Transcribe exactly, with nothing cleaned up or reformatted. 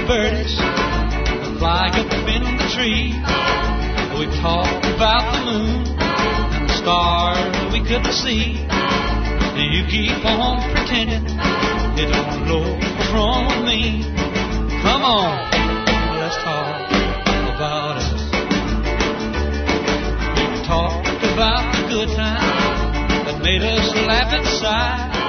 birdies flying up in the tree. We talked about the moon and the stars we couldn't see. And you keep on pretending you don't know from me. Come on, let's talk about us. We talked about the good times that made us laugh inside.